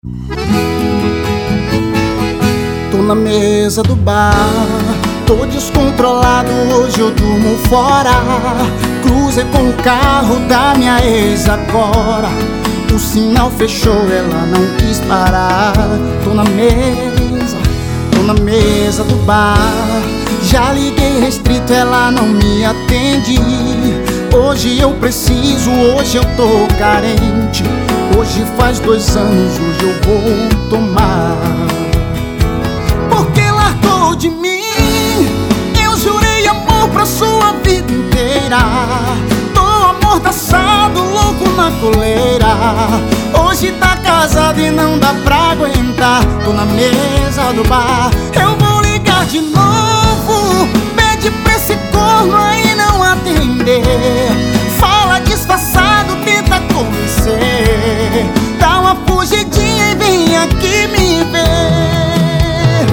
Tô na mesa do bar, tô descontrolado, hoje eu durmo fora. Cruzei com o carro da minha ex agora. O sinal fechou, ela não quis parar. Tô na mesa do bar. Já liguei restrito, ela não me atende. Hoje eu preciso, hoje eu tô carente. Hoje faz 2 anos, hoje eu vou tomar. Porque largou de mim, eu jurei amor pra sua vida inteira. Tô amordaçado, louco na coleira. Hoje tá casado e não dá pra aguentar. Tô na mesa do bar, eu vou ligar de novo. Pede pra esse corno aí não atender. Fala disfarçado, tenta convencer. Dá uma fugidinha e vem aqui me ver.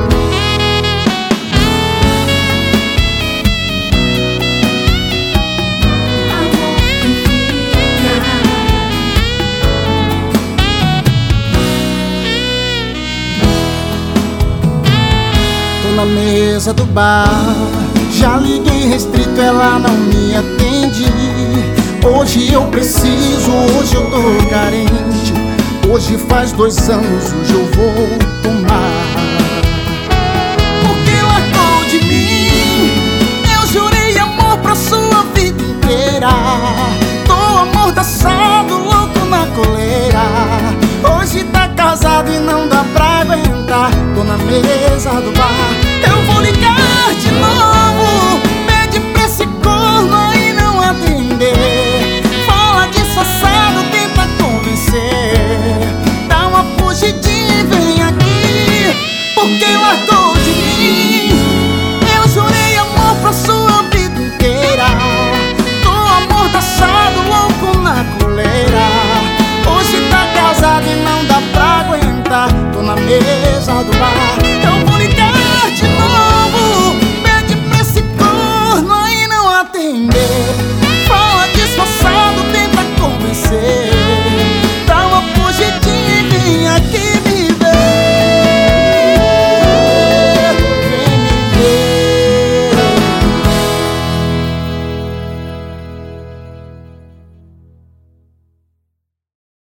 Tô na mesa do bar, já liguei restrito, ela não me atende. Hoje eu preciso, hoje eu tô carente. Hoje faz 2 anos, hoje eu vou tomar. Porque largou de mim, eu jurei amor pra sua vida inteira. Tô amordaçado, louco na coleira. Hoje tá casado e não dá pra aguentar. Tô na mesa do bar, eu vou ligar